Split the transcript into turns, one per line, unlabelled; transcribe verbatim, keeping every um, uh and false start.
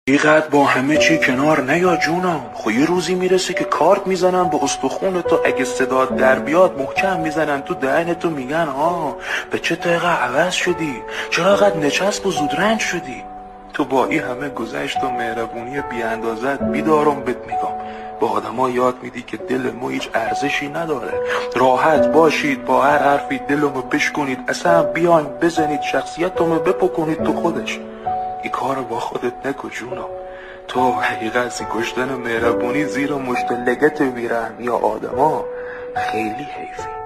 حقیقت با همه چی کنار نیا جونم. خو یه روزی میرسه که کارت میزنن با استخون تو، اگه صدات در بیاد محکم میزنن تو دهن تو، میگن ها به چه دقیقه عوض شدی، چرا قد نچسب و زود رنج شدی. تو با این همه گذشت و مهربونی بی اندازت بیدارم بهت میگم، با آدما یاد میدی که دل ما هیچ ارزشی نداره. راحت باشید با هر حرفی دلمو بشکنید، اصلا بیاین بزنید شخصیتمو بپکنید تو خودش. این کارو با خودت نکن جونم. تو حقیقت سی کشتن مهربونی زیر مشت لگت ویرم یا آدما خیلی حیفی.